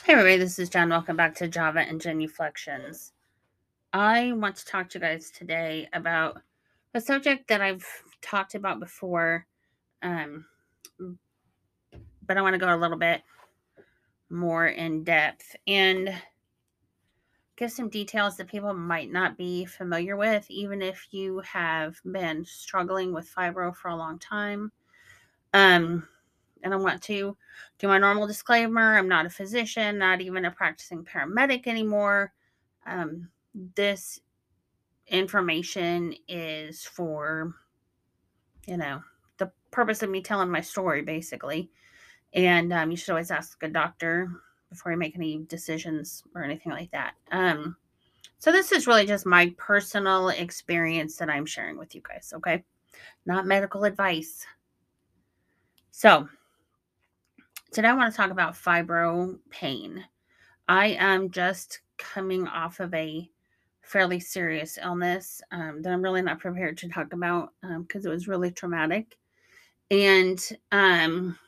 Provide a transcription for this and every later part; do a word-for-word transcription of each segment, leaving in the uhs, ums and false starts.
Hey everybody, this is Jen. Welcome back to Java and Genuflections. I want to talk to you guys today about a subject that I've talked about before, um, but I want to go a little bit more in depth and give some details that people might not be familiar with, even if you have been struggling with fibro for a long time. Um, and I want to do my normal disclaimer. I'm not a physician, not even a practicing paramedic anymore. Um, this information is for, you know, the purpose of me telling my story, basically. And um, you should always ask a doctor before you make any decisions or anything like that. Um, so this is really just my personal experience that I'm sharing with you guys, okay? Not medical advice. So today I want to talk about fibro pain. I am just coming off of a fairly serious illness um, that I'm really not prepared to talk about because um, it was really traumatic. And um,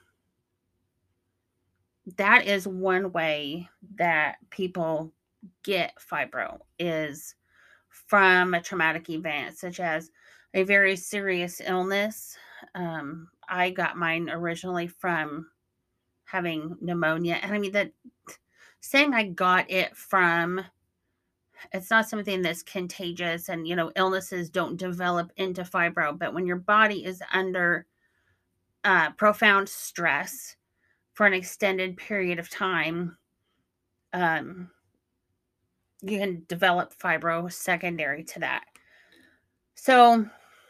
that is one way that people get fibro is from a traumatic event, such as a very serious illness. Um, I got mine originally from having pneumonia. And I mean, that saying I got it from, it's not something that's contagious, and you know illnesses don't develop into fibro, but when your body is under uh, profound stress for an extended period of time, um, you can develop fibro secondary to that. So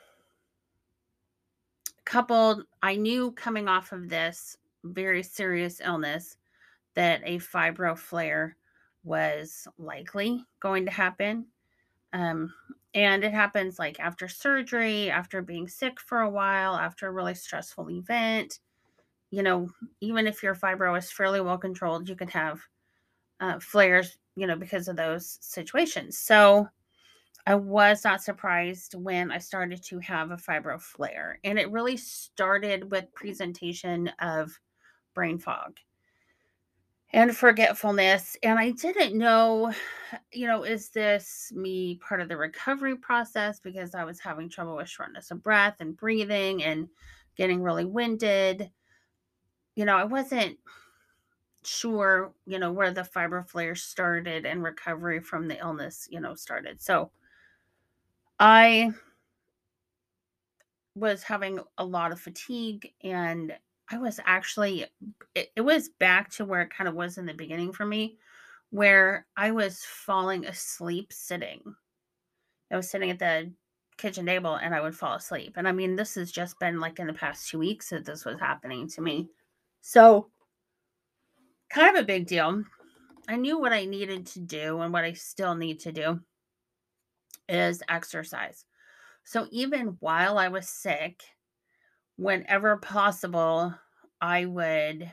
coupled, I knew coming off of this very serious illness that a fibro flare was likely going to happen. Um, and it happens like after surgery, after being sick for a while, after a really stressful event. You know, even if your fibro is fairly well controlled, you can have uh, flares, you know, because of those situations. So I was not surprised when I started to have a fibro flare. And it really started with presentation of brain fog and forgetfulness. And I didn't know, you know, is this me part of the recovery process because I was having trouble with shortness of breath and breathing and getting really winded. You know, I wasn't sure, you know, where the fibro flare started and recovery from the illness, you know, started. So I was having a lot of fatigue, and I was actually, it, it was back to where it kind of was in the beginning for me, where I was falling asleep sitting. I was sitting at the kitchen table and I would fall asleep. And I mean, this has just been like in the past two weeks that this was happening to me. So, kind of a big deal. I knew what I needed to do and what I still need to do is exercise. So, even while I was sick, whenever possible, I would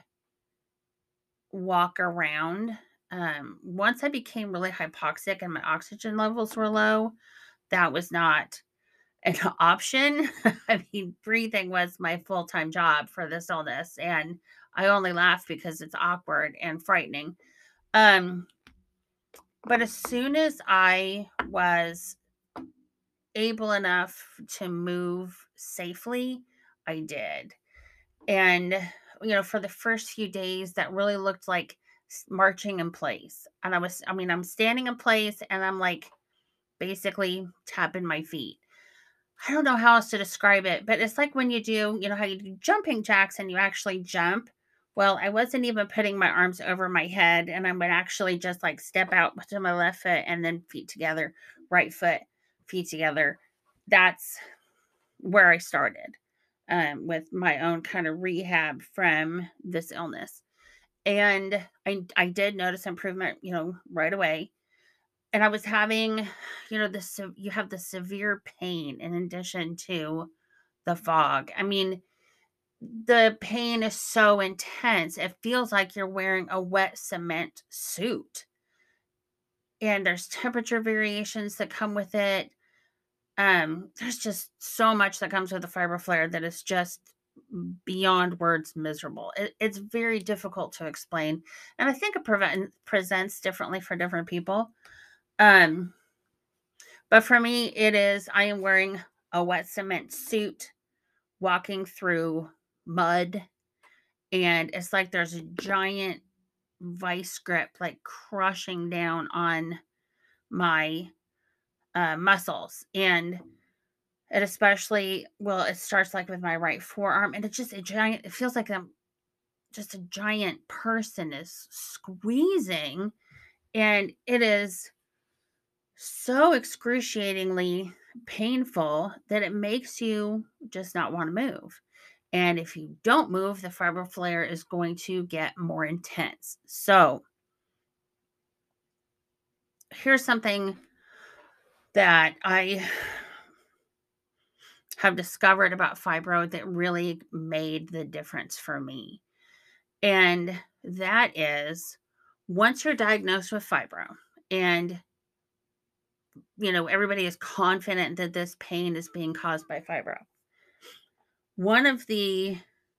walk around. Um, once I became really hypoxic and my oxygen levels were low, that was not an option. I mean, breathing was my full time job for this illness, and I only laugh because it's awkward and frightening. Um, but as soon as I was able enough to move safely, I did. And, you know, for the first few days, that really looked like s- marching in place. And I was, I mean, I'm standing in place and I'm like basically tapping my feet. I don't know how else to describe it, but it's like when you do, you know, how you do jumping jacks and you actually jump. Well, I wasn't even putting my arms over my head, and I would actually just like step out to my left foot and then feet together, right foot, feet together. That's where I started um, with my own kind of rehab from this illness. And I, I did notice improvement, you know, right away. And I was having, you know, this, you have the severe pain in addition to the fog. I mean, the pain is so intense. It feels like you're wearing a wet cement suit. And there's temperature variations that come with it. Um, there's just so much that comes with a fiber flare that is just beyond words miserable. It, it's very difficult to explain. And I think it prevent, presents differently for different people. Um, but for me, it is I am wearing a wet cement suit, walking through mud, and it's like there's a giant vice grip like crushing down on my uh, muscles. And it especially, well, it starts like with my right forearm, and it's just a giant, it feels like I'm just a giant person is squeezing, and it is so excruciatingly painful that it makes you just not want to move. And if you don't move, the fibro flare is going to get more intense. So, here's something that I have discovered about fibro that really made the difference for me. And that is, once you're diagnosed with fibro and you know everybody is confident that this pain is being caused by fibro, one of the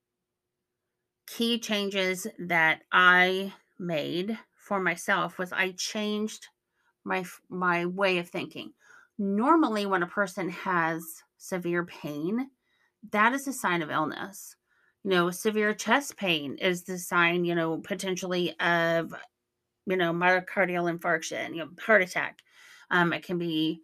key changes that I made for myself was I changed my my way of thinking. Normally when a person has severe pain, that is a sign of illness. You know, severe chest pain is the sign, you know, potentially of, you know, myocardial infarction, you know, heart attack. Um, it can be,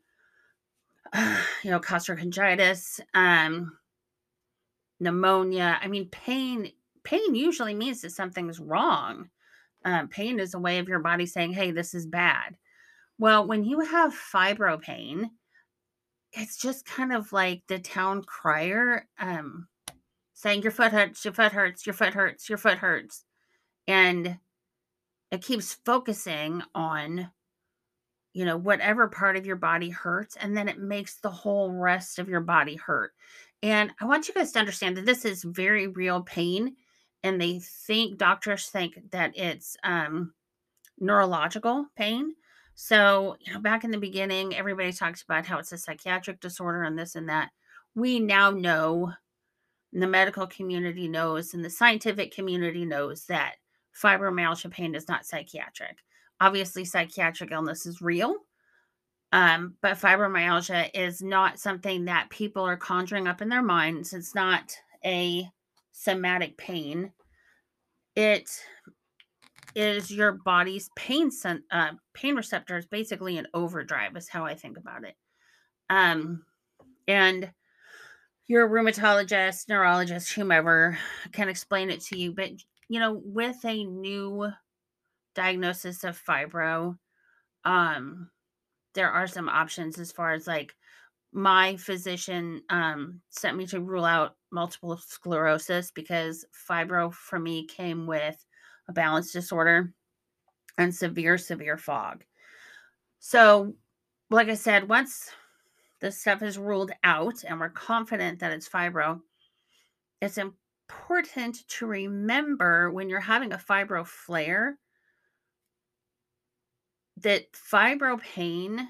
you know, costocongitis, um, pneumonia. I mean, pain, pain usually means that something's wrong. Um, pain is a way of your body saying, hey, this is bad. Well, when you have fibro pain, it's just kind of like the town crier, um, saying your foot hurts, your foot hurts, your foot hurts, your foot hurts. And it keeps focusing on, you know, whatever part of your body hurts, and then it makes the whole rest of your body hurt. And I want you guys to understand that this is very real pain. And they think, doctors think that it's um, neurological pain. So, you know, back in the beginning, everybody talks about how it's a psychiatric disorder and this and that. We now know, the medical community knows, and the scientific community knows that fibromyalgia pain is not psychiatric. Obviously, psychiatric illness is real, um, but fibromyalgia is not something that people are conjuring up in their minds. It's not a somatic pain. It is your body's pain sen- uh, pain receptors basically in overdrive is how I think about it. Um, and your rheumatologist, neurologist, whomever can explain it to you. But, you know, with a new diagnosis of fibro, um, there are some options as far as like my physician um, sent me to rule out multiple sclerosis because fibro for me came with a balance disorder and severe, severe fog. So, like I said, once this stuff is ruled out and we're confident that it's fibro, it's important to remember when you're having a fibro flare that fibro pain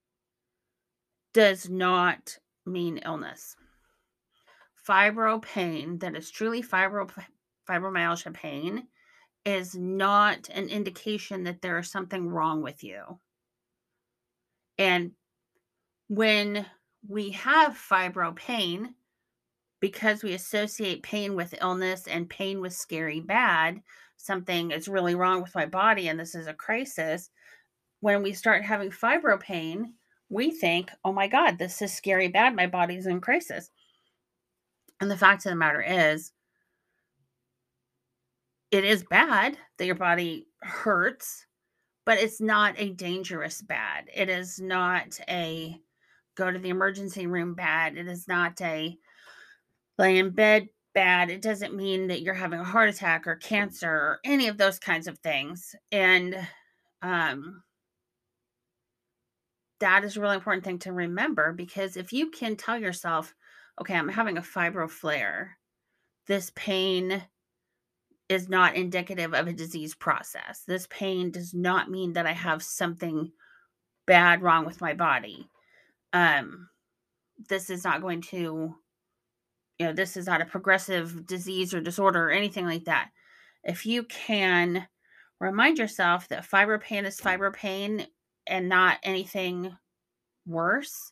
does not mean illness. Fibro pain that is truly fibro fibromyalgia pain is not an indication that there is something wrong with you. And when we have fibro pain, because we associate pain with illness and pain with scary bad, something is really wrong with my body and this is a crisis. When we start having fibro pain, we think, oh my God, this is scary bad. My body's in crisis. And the fact of the matter is, it is bad that your body hurts, but it's not a dangerous bad. It is not a go to the emergency room bad. It is not a lay in bed bad. It doesn't mean that you're having a heart attack or cancer or any of those kinds of things. And um, that is a really important thing to remember, because if you can tell yourself, okay, I'm having a fibro flare, this pain is not indicative of a disease process. This pain does not mean that I have something bad wrong with my body. Um, this is not going to you know, this is not a progressive disease or disorder or anything like that. If you can remind yourself that fibro pain is fibro pain and not anything worse,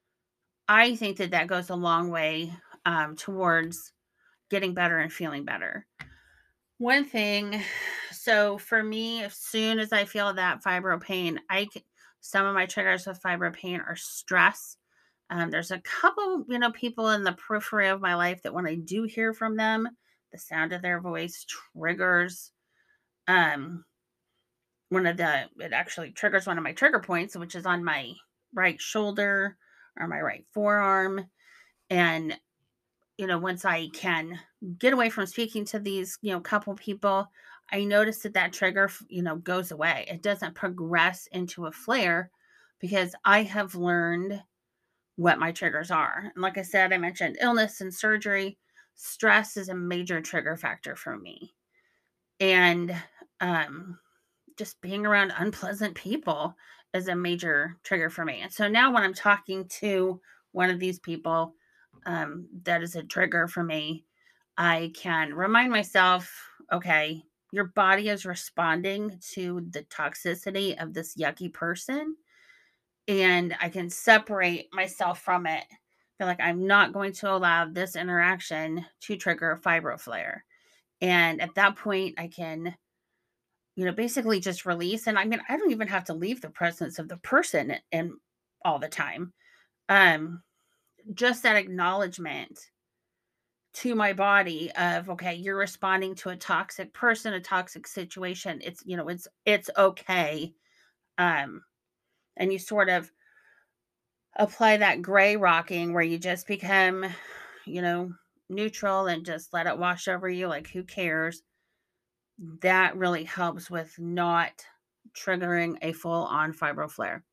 I think that that goes a long way um, towards getting better and feeling better. One thing, so for me, as soon as I feel that fibro pain, I c- some of my triggers with fibro pain are stress. Um, there's a couple, you know, people in the periphery of my life that when I do hear from them, the sound of their voice triggers um one of the it actually triggers one of my trigger points, which is on my right shoulder or my right forearm. And you know, once I can get away from speaking to these, you know, couple people, I notice that that trigger, you know, goes away. It doesn't progress into a flare because I have learned what my triggers are. And like I said, I mentioned illness and surgery. Stress is a major trigger factor for me. And um, just being around unpleasant people is a major trigger for me. And so now when I'm talking to one of these people um, that is a trigger for me, I can remind myself, okay, your body is responding to the toxicity of this yucky person, and I can separate myself from it. Feel like I'm not going to allow this interaction to trigger a fibro flare. And at that point, I can, you know, basically just release. And I mean, I don't even have to leave the presence of the person and all the time. Um, just that acknowledgement to my body of, okay, you're responding to a toxic person, a toxic situation. It's, you know, it's it's okay. Um, and you sort of apply that gray rocking where you just become, you know, neutral and just let it wash over you, like who cares. That really helps with not triggering a full on fibro flare.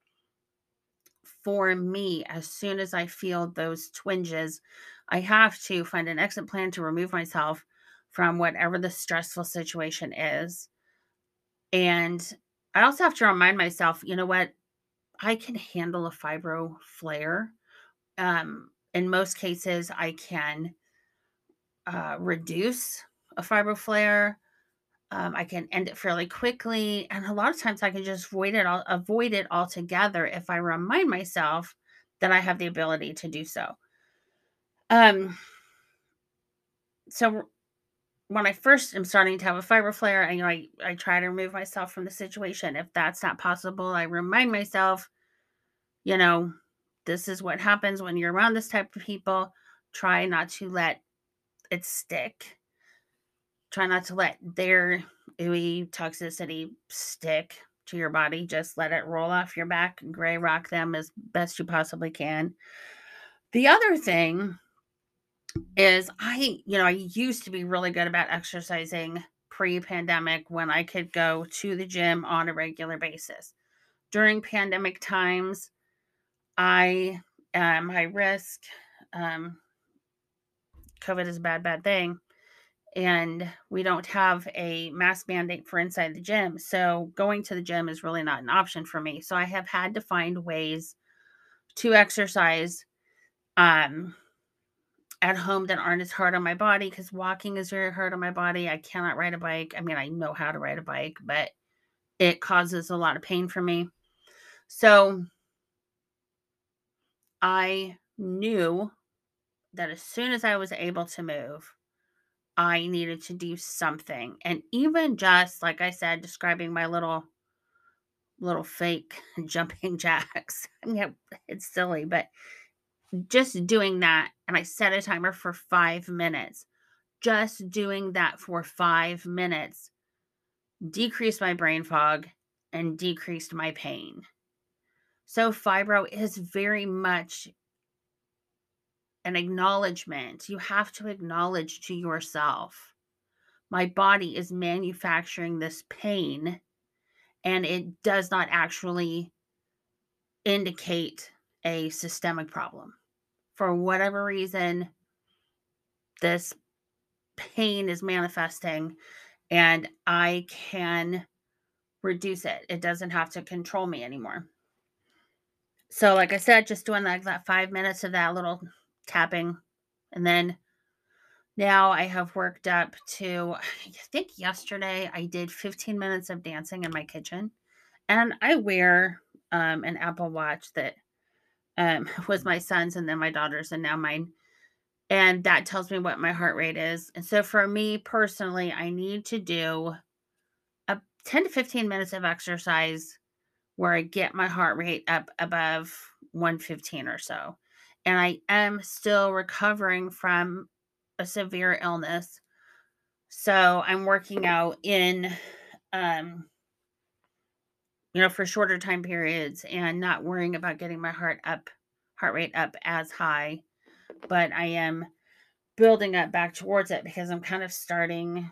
For me, as soon as I feel those twinges, I have to find an exit plan to remove myself from whatever the stressful situation is. And I also have to remind myself, you know what? I can handle a fibro flare. Um, in most cases, I can uh, reduce a fibro flare. Um, I can end it fairly quickly, and a lot of times I can just avoid it all, avoid it altogether if I remind myself that I have the ability to do so. Um, so when I first am starting to have a fibro flare, I, you know, I, I try to remove myself from the situation. If that's not possible, I remind myself, you know, this is what happens when you're around this type of people. Try not to let it stick. Try not to let their ooey toxicity stick to your body. Just let it roll off your back and gray rock them as best you possibly can. The other thing is I, you know, I used to be really good about exercising pre-pandemic when I could go to the gym on a regular basis. During pandemic times, I am high risk. Um, COVID is a bad, bad thing. And we don't have a mask mandate for inside the gym. So going to the gym is really not an option for me. So I have had to find ways to exercise um, at home that aren't as hard on my body because walking is very hard on my body. I cannot ride a bike. I mean, I know how to ride a bike, but it causes a lot of pain for me. So I knew that as soon as I was able to move, I needed to do something. And even just like I said, describing my little little fake jumping jacks. I mean, it's silly, but just doing that, and I set a timer for five minutes. Just doing that for five minutes decreased my brain fog and decreased my pain. So fibro is very much an acknowledgement. You have to acknowledge to yourself, my body is manufacturing this pain and it does not actually indicate a systemic problem. For whatever reason, this pain is manifesting and I can reduce it. It doesn't have to control me anymore. So, like I said, just doing like that five minutes of that little tapping and then Now I have worked up to, I think yesterday I did fifteen minutes of dancing in my kitchen. And I wear um, an Apple Watch that um, was my son's and then my daughter's and now mine. And that tells me what my heart rate is. And so for me personally, I need to do a ten to fifteen minutes of exercise where I get my heart rate up above one fifteen or so. And I am still recovering from a severe illness. So I'm working out in, um, you know, for shorter time periods and not worrying about getting my heart up, heart rate up as high. But I am building up back towards it because I'm kind of starting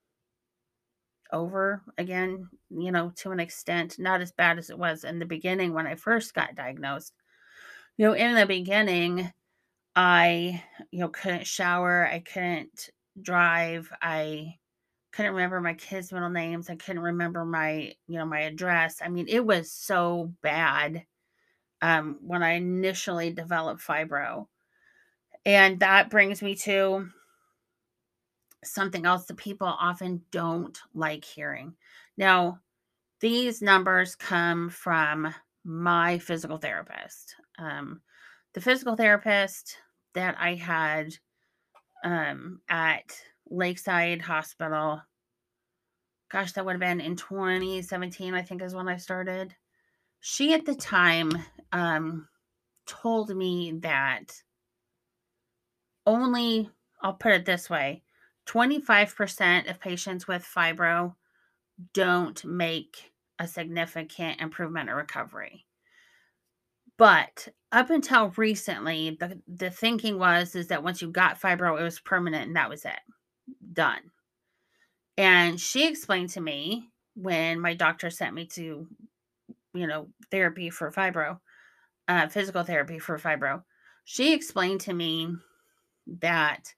over again, you know, to an extent, not as bad as it was in the beginning when I first got diagnosed. You know, in the beginning, I, you know, couldn't shower, I couldn't drive, I couldn't remember my kids' middle names, I couldn't remember my, you know, my address. I mean, it was so bad um when I initially developed fibro. And that brings me to something else that people often don't like hearing. Now, these numbers come from my physical therapist. Um, the physical therapist that I had um, at Lakeside Hospital, gosh, that would have been in twenty seventeen, I think is when I started. She at the time um, told me that only, I'll put it this way, twenty-five percent of patients with fibro don't make a significant improvement or recovery. But up until recently, the the thinking was is that once you got fibro, it was permanent and that was it. Done. And she explained to me when my doctor sent me to, you know, therapy for fibro, uh, physical therapy for fibro. She explained to me that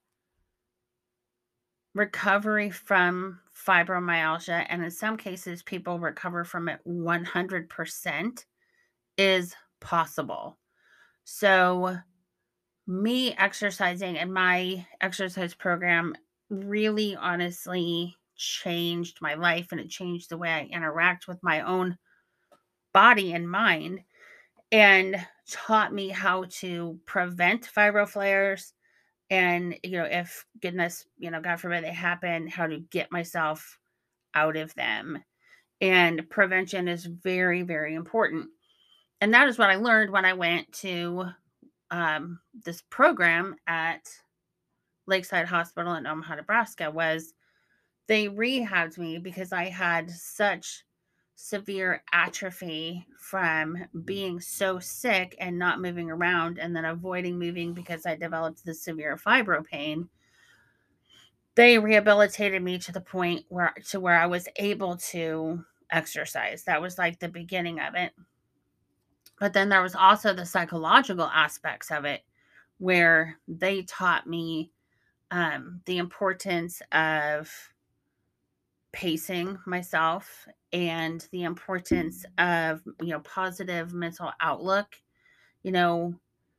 recovery from fibromyalgia, and in some cases, people recover from it one hundred percent, is possible. So, me exercising and my exercise program really honestly changed my life and it changed the way I interact with my own body and mind and taught me how to prevent fibro flares and, you know, if goodness, you know, God forbid they happen, how to get myself out of them. And prevention is very, very important. And that is what I learned when I went to um, this program at Lakeside Hospital in Omaha, Nebraska, was they rehabbed me because I had such severe atrophy from being so sick and not moving around and then avoiding moving because I developed this severe fibro pain. They rehabilitated me to the point where to where I was able to exercise. That was like the beginning of it. But then there was also the psychological aspects of it where they taught me um, the importance of pacing myself and the importance of, you know, positive mental outlook, you know,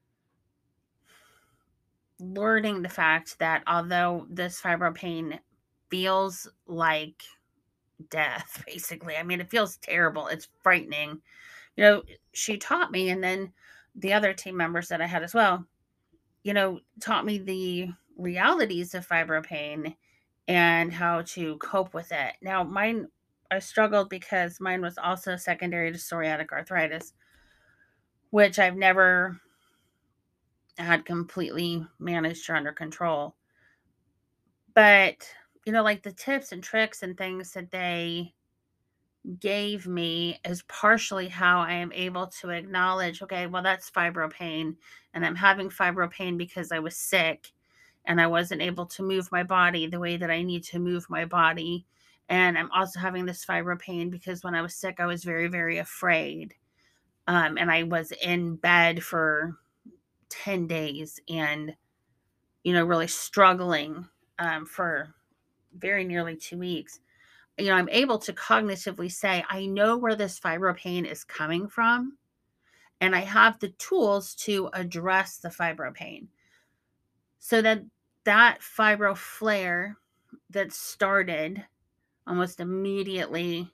learning the fact that although this fibro pain feels like death, basically, I mean, it feels terrible, it's frightening, you know, she taught me, and then the other team members that I had as well, you know, taught me the realities of fibro pain and how to cope with it. Now, mine, I struggled because mine was also secondary to psoriatic arthritis, which I've never had completely managed or under control. But, you know, like the tips and tricks and things that they gave me is partially how I am able to acknowledge, okay, well, that's fibro pain. And I'm having fibro pain because I was sick and I wasn't able to move my body the way that I need to move my body. And I'm also having this fibro pain because when I was sick, I was very, very afraid. Um, and I was in bed for ten days and, you know, really struggling um, for very nearly two weeks. You know, I'm able to cognitively say, I know where this fibro pain is coming from, and I have the tools to address the fibro pain. So that that fibro flare that started almost immediately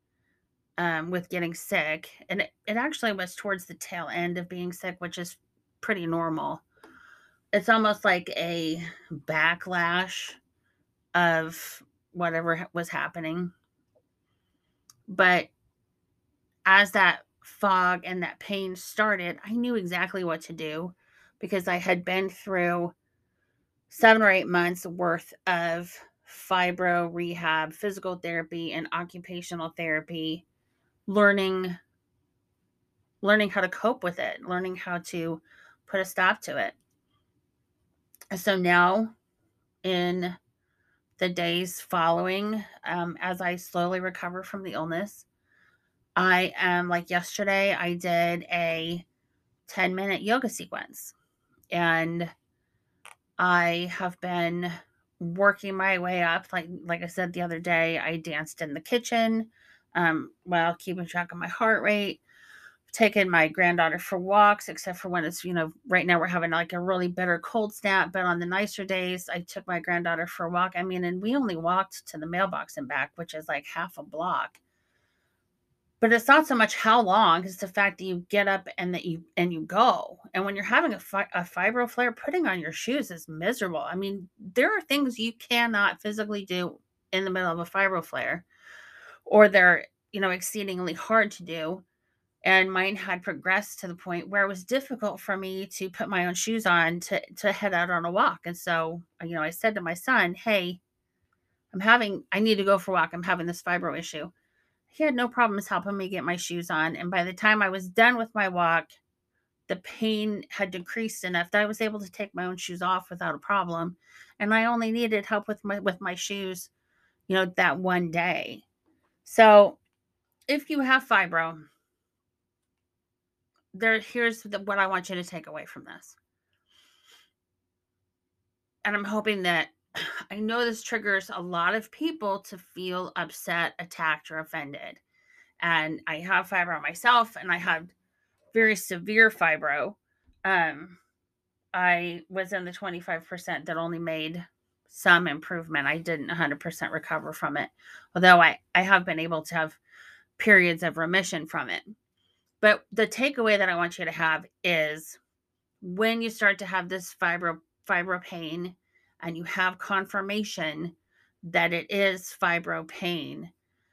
um, with getting sick, and it, it actually was towards the tail end of being sick, which is pretty normal. It's almost like a backlash of whatever was happening. But as that fog and that pain started, I knew exactly what to do because I had been through seven or eight months worth of fibro rehab, physical therapy, and occupational therapy, learning learning how to cope with it, learning how to put a stop to it. So now, in the days following, um, as I slowly recover from the illness, I am like yesterday, I did a ten minute yoga sequence. And I have been working my way up. Like like I said the other day, I danced in the kitchen um, while keeping track of my heart rate, taking my granddaughter for walks, except for when it's, you know, right now we're having like a really bitter cold snap. But on the nicer days, I took my granddaughter for a walk. I mean, and we only walked to the mailbox and back, which is like half a block. But it's not so much how long, it's the fact that you get up and that you and you go. And when you're having a, fi- a fibro flare, putting on your shoes is miserable. I mean, there are things you cannot physically do in the middle of a fibro flare, or they're, you know, exceedingly hard to do. And mine had progressed to the point where it was difficult for me to put my own shoes on to to head out on a walk. And so, you know, I said to my son, "Hey, I'm having I need to go for a walk. I'm having this fibro issue." He had no problems helping me get my shoes on, and by the time I was done with my walk, the pain had decreased enough that I was able to take my own shoes off without a problem, and I only needed help with my with my shoes, you know, that one day. So, if you have fibro, there here's the, what I want you to take away from this. And I'm hoping that I know this triggers a lot of people to feel upset, attacked, or offended. And I have fibro myself, and I have very severe fibro. Um, I was in the twenty-five percent that only made some improvement. I didn't one hundred percent recover from it, although I, I have been able to have periods of remission from it. But the takeaway that I want you to have is when you start to have this fibro, fibro pain and you have confirmation that it is fibro pain,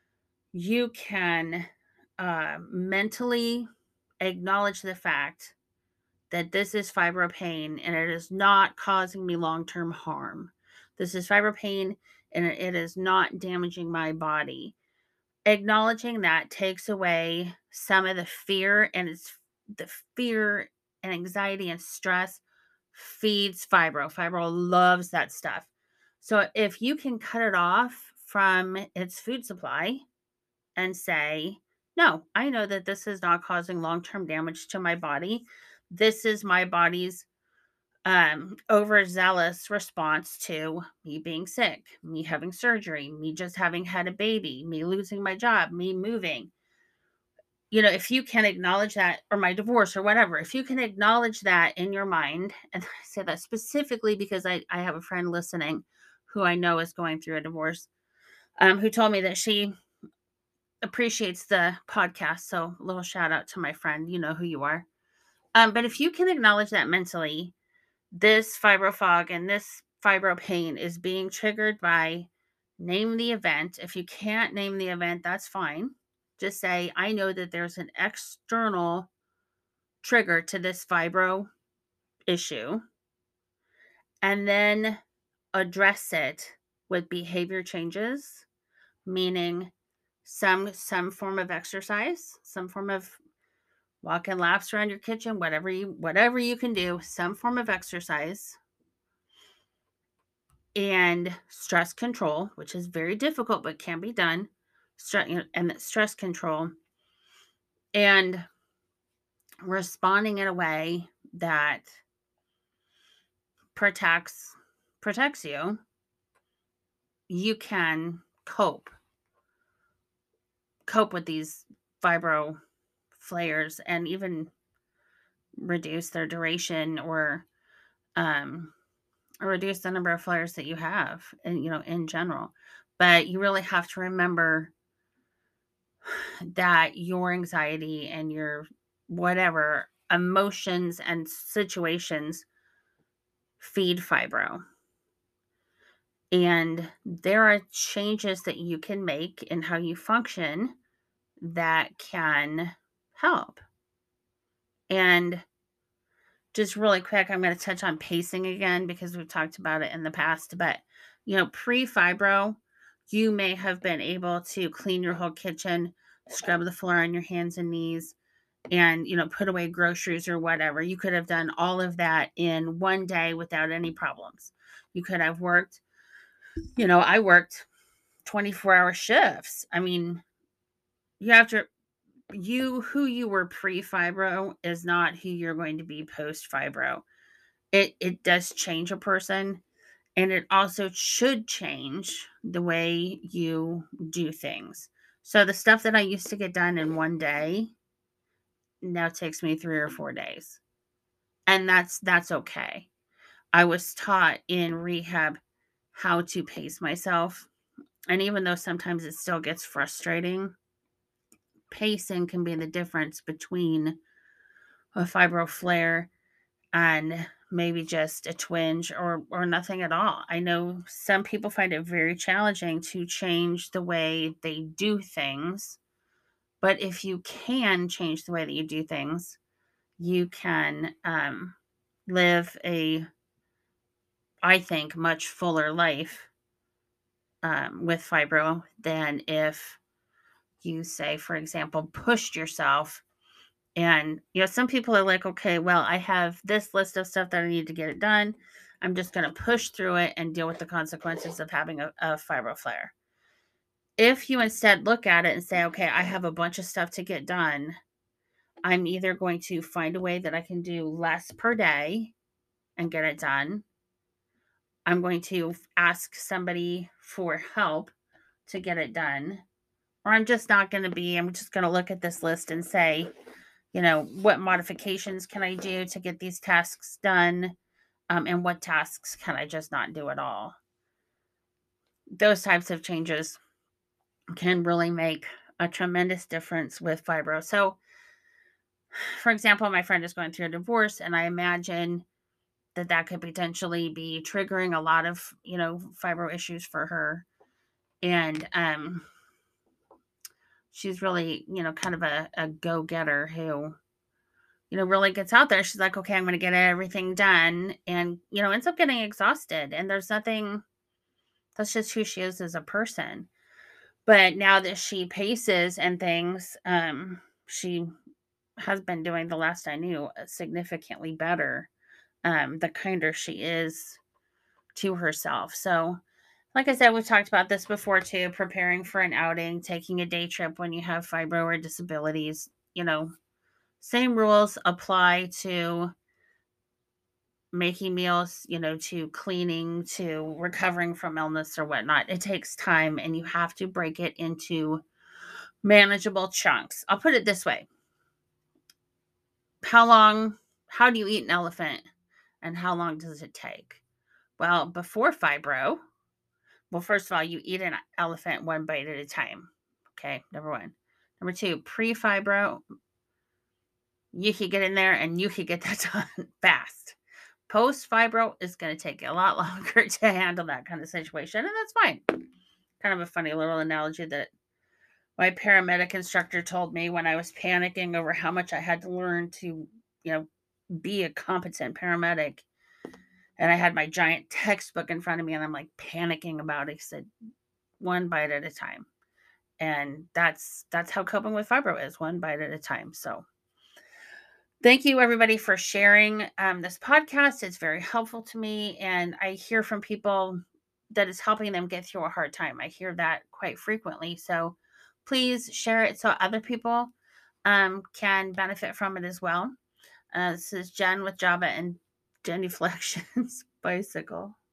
you can uh, mentally acknowledge the fact that this is fibro pain and it is not causing me long-term harm. This is fibro pain and it is not damaging my body. Acknowledging that takes away some of the fear, and it's the fear and anxiety and stress feeds fibro. Fibro loves that stuff. So if you can cut it off from its food supply and say, no, I know that this is not causing long term damage to my body. This is my body's um, overzealous response to me being sick, me having surgery, me just having had a baby, me losing my job, me moving. You know, if you can acknowledge that, or my divorce, or whatever, if you can acknowledge that in your mind, and I say that specifically because I, I have a friend listening who I know is going through a divorce, um, who told me that she appreciates the podcast. So, a little shout out to my friend. You know who you are. Um, but if you can acknowledge that mentally, this fibro fog and this fibro pain is being triggered by, name the event. If you can't name the event, that's fine. Just say, I know that there's an external trigger to this fibro issue, and then address it with behavior changes, meaning some some form of exercise, some form of walking laps around your kitchen, whatever you whatever you can do, some form of exercise, and stress control, which is very difficult but can be done. Stress and stress control, and responding in a way that protects protects you. You can cope cope with these fibro flares and even reduce their duration, or um reduce the number of flares that you have and, you know, in general. But you really have to remember that your anxiety and your whatever emotions and situations feed fibro. And there are changes that you can make in how you function that can help. And just really quick, I'm going to touch on pacing again because we've talked about it in the past. But, you know, pre fibro, you may have been able to clean your whole kitchen, scrub the floor on your hands and knees, and, you know, put away groceries or whatever. You could have done all of that in one day without any problems. You could have worked, you know, I worked twenty-four hour shifts. I mean, you have to, you, who you were pre fibro is not who you're going to be post fibro. It, it does change a person, and it also should change the way you do things. So the stuff that I used to get done in one day now takes me three or four days. And that's that's okay. I was taught in rehab how to pace myself. And even though sometimes it still gets frustrating, pacing can be the difference between a fibro flare and maybe just a twinge or or nothing at all. I know some people find it very challenging to change the way they do things, but if you can change the way that you do things, you can um, live a, I think, much fuller life um, with fibro than if you say, for example, pushed yourself. And, you know, some people are like, okay, well, I have this list of stuff that I need to get it done. I'm just going to push through it and deal with the consequences of having a, a fibro flare. If you instead look at it and say, okay, I have a bunch of stuff to get done, I'm either going to find a way that I can do less per day and get it done. I'm going to ask somebody for help to get it done. Or I'm just not going to be, I'm just going to look at this list and say, you know, what modifications can I do to get these tasks done? Um, and what tasks can I just not do at all? Those types of changes can really make a tremendous difference with fibro. So, for example, my friend is going through a divorce, and I imagine that that could potentially be triggering a lot of, you know, fibro issues for her. And um, she's really, you know, kind of a, a go-getter who, you know, really gets out there. She's like, okay, I'm going to get everything done, and, you know, ends up getting exhausted. And there's nothing, that's just who she is as a person. But now that she paces and things, um, she has been doing, the last I knew, uh, significantly better. Um, the kinder she is to herself. So, like I said, we've talked about this before too, preparing for an outing, taking a day trip when you have fibro or disabilities, you know, same rules apply to making meals, you know, to cleaning, to recovering from illness or whatnot. It takes time, and you have to break it into manageable chunks. I'll put it this way. How long, how do you eat an elephant, and how long does it take? Well, before fibro, well, first of all, you eat an elephant one bite at a time. Okay, number one. Number two, pre fibro, you could get in there and you could get that done fast. Post fibro is going to take a lot longer to handle that kind of situation, and that's fine. Kind of a funny little analogy that my paramedic instructor told me when I was panicking over how much I had to learn to, you know, be a competent paramedic. And I had my giant textbook in front of me, and I'm like panicking about it. He said, one bite at a time. And that's that's how coping with fibro is, one bite at a time. So thank you, everybody, for sharing um, this podcast. It's very helpful to me, and I hear from people that it's helping them get through a hard time. I hear that quite frequently. So please share it so other people um, can benefit from it as well. Uh, this is Jen with Java and Genuflections Bicycle.